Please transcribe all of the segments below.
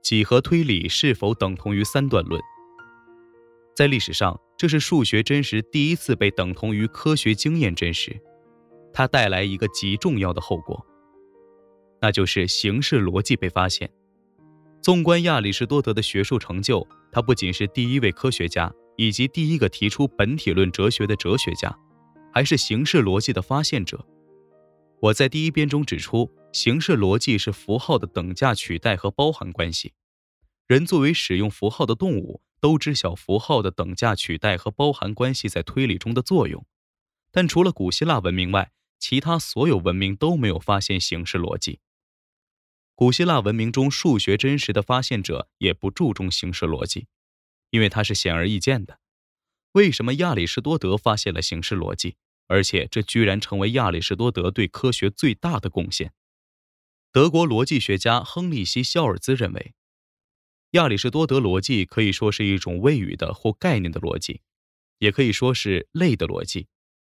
几何推理是否等同于三段论？在历史上，这是数学真实第一次被等同于科学经验真实，它带来一个极重要的后果，那就是形式逻辑被发现。纵观亚里士多德的学术成就，他不仅是第一位科学家，以及第一个提出本体论哲学的哲学家，还是形式逻辑的发现者。我在第一编中指出，形式逻辑是符号的等价取代和包含关系。人作为使用符号的动物，都知晓符号的等价取代和包含关系在推理中的作用。但除了古希腊文明外，其他所有文明都没有发现形式逻辑。古希腊文明中数学真实的发现者也不注重形式逻辑，因为它是显而易见的。为什么亚里士多德发现了形式逻辑，而且这居然成为亚里士多德对科学最大的贡献？德国逻辑学家亨利希·肖尔兹认为，亚里士多德逻辑可以说是一种谓语的或概念的逻辑，也可以说是类的逻辑。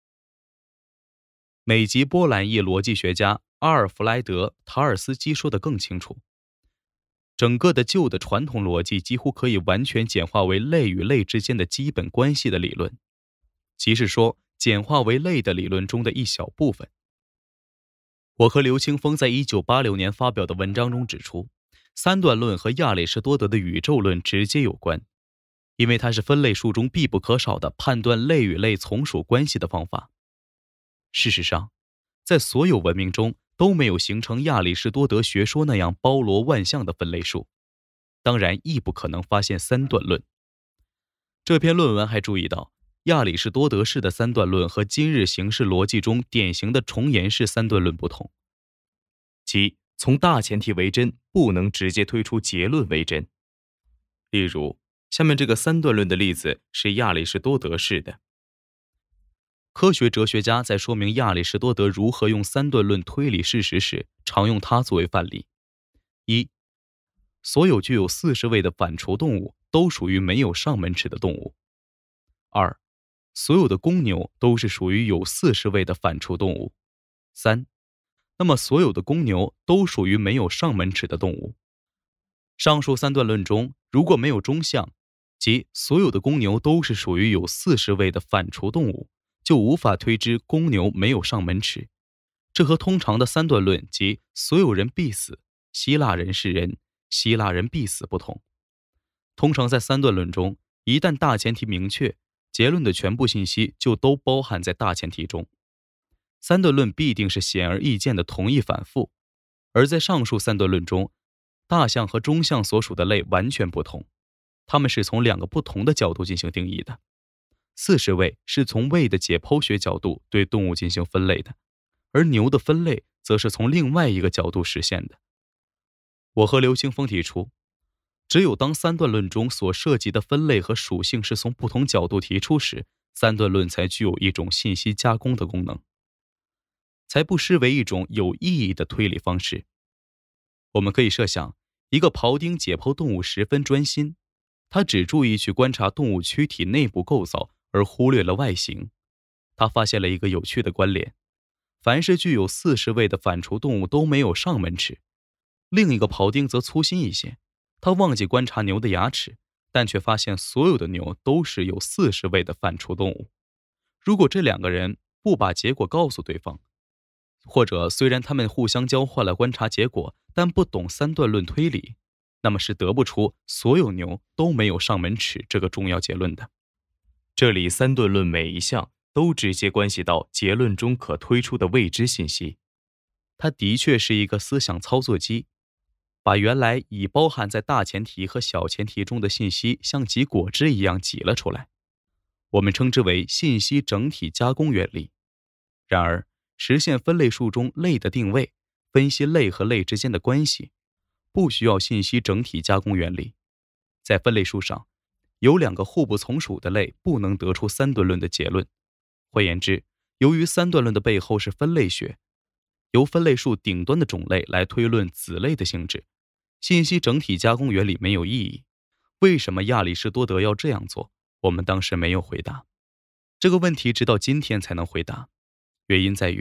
美籍波兰裔逻辑学家阿尔弗莱德·塔尔斯基说得更清楚，整个的旧的传统逻辑几乎可以完全简化为类与类之间的基本关系的理论，即是说简化为类的理论中的一小部分。我和刘清峰在1986年发表的文章中指出，三段论和亚里士多德的宇宙论直接有关，因为它是分类术中必不可少的判断类与类从属关系的方法。事实上，在所有文明中都没有形成亚里士多德学说那样包罗万象的分类术，当然亦不可能发现三段论。这篇论文还注意到，亚里士多德式的三段论和今日形式逻辑中典型的重言式三段论不同，即从大前提为真不能直接推出结论为真。例如，下面这个三段论的例子是亚里士多德式的。科学哲学家在说明亚里士多德如何用三段论推理事实时，常用它作为范例。一、所有具有40位的反刍动物都属于没有上门齿的动物。二、所有的公牛都是属于有40位的反刍动物。三、那么所有的公牛都属于没有上门齿的动物。上述三段论中，如果没有中项，即所有的公牛都是属于有40位的反刍动物，就无法推知公牛没有上门齿。这和通常的三段论即所有人必死，希腊人是人，希腊人必死不同。通常在三段论中，一旦大前提明确，结论的全部信息就都包含在大前提中。三段论必定是显而易见的同义反复，而在上述三段论中，大项和中项所属的类完全不同，它们是从两个不同的角度进行定义的。40位是从位的解剖学角度对动物进行分类的，而牛的分类则是从另外一个角度实现的。我和刘清峰提出，只有当三段论中所涉及的分类和属性是从不同角度提出时，三段论才具有一种信息加工的功能，才不失为一种有意义的推理方式。我们可以设想，一个庖丁解剖动物十分专心，他只注意去观察动物躯体内部构造，而忽略了外形。他发现了一个有趣的关联，凡是具有40位的反刍动物都没有上门齿。另一个庖丁则粗心一些，他忘记观察牛的牙齿，但却发现所有的牛都是有40位的反刍动物。如果这两个人不把结果告诉对方，或者虽然他们互相交换了观察结果，但不懂三段论推理，那么是得不出所有牛都没有上门齿这个重要结论的。这里三段论每一项都直接关系到结论中可推出的未知信息。它的确是一个思想操作机，把原来已包含在大前提和小前提中的信息像挤果汁一样挤了出来。我们称之为信息整体加工原理。然而，实现分类术中类的定位，分析类和类之间的关系，不需要信息整体加工原理。在分类术上，有两个互不从属的类不能得出三段论的结论。换言之，由于三段论的背后是分类学，由分类术顶端的种类来推论子类的性质，信息整体加工原理没有意义。为什么亚里士多德要这样做？我们当时没有回答。这个问题直到今天才能回答。原因在于，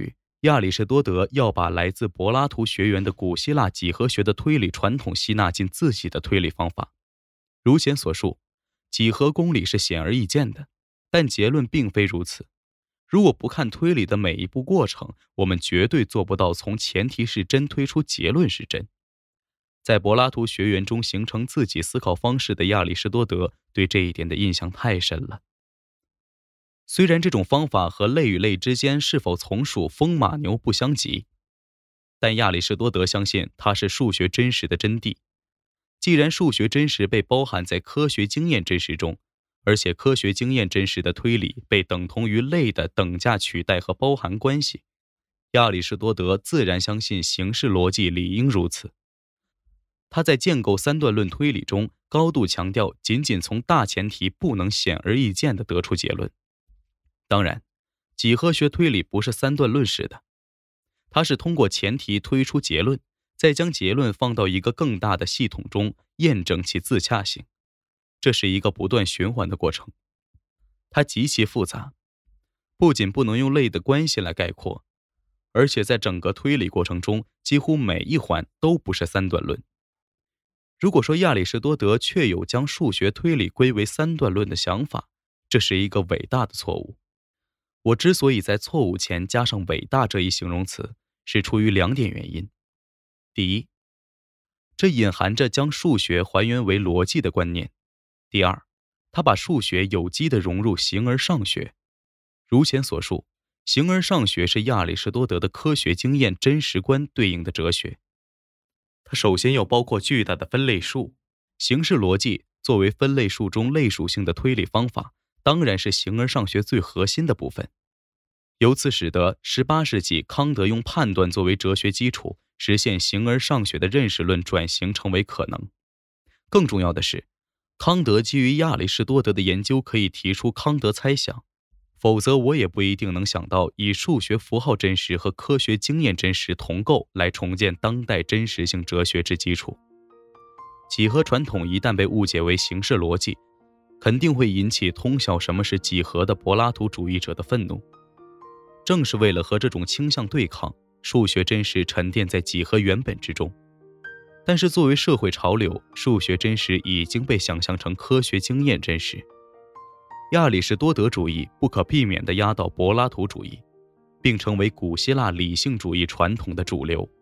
亚里士多德要把来自柏拉图学园的古希腊几何学的推理传统吸纳进自己的推理方法。如前所述，几何公理是显而易见的，但结论并非如此。如果不看推理的每一步过程，我们绝对做不到从前提是真推出结论是真。在柏拉图学园中形成自己思考方式的亚里士多德对这一点的印象太深了。虽然这种方法和类与类之间是否从属风马牛不相及，但亚里士多德相信它是数学真实的真谛。既然数学真实被包含在科学经验真实中，而且科学经验真实的推理被等同于类的等价取代和包含关系，亚里士多德自然相信形式逻辑理应如此。他在建构三段论推理中高度强调仅仅从大前提不能显而易见地得出结论。当然，几何学推理不是三段论式的，它是通过前提推出结论，再将结论放到一个更大的系统中验证其自洽性。这是一个不断循环的过程，它极其复杂，不仅不能用类的关系来概括，而且在整个推理过程中几乎每一环都不是三段论。如果说亚里士多德确有将数学推理归为三段论的想法，这是一个伟大的错误。我之所以在错误前加上伟大这一形容词，是出于两点原因。第一，这隐含着将数学还原为逻辑的观念。第二，他把数学有机地融入形而上学。如前所述，形而上学是亚里士多德的科学经验真实观对应的哲学。它首先要包括巨大的分类数，形式逻辑作为分类数中类属性的推理方法，当然是形而上学最核心的部分。由此使得18世纪康德用判断作为哲学基础，实现形而上学的认识论转型成为可能。更重要的是，康德基于亚里士多德的研究可以提出康德猜想，否则我也不一定能想到以数学符号真实和科学经验真实同构来重建当代真实性哲学之基础。几何传统一旦被误解为形式逻辑，肯定会引起通晓什么是几何的柏拉图主义者的愤怒。正是为了和这种倾向对抗，数学真实沉淀在几何原本之中。但是作为社会潮流，数学真实已经被想象成科学经验真实。亚里士多德主义不可避免地压倒柏拉图主义，并成为古希腊理性主义传统的主流。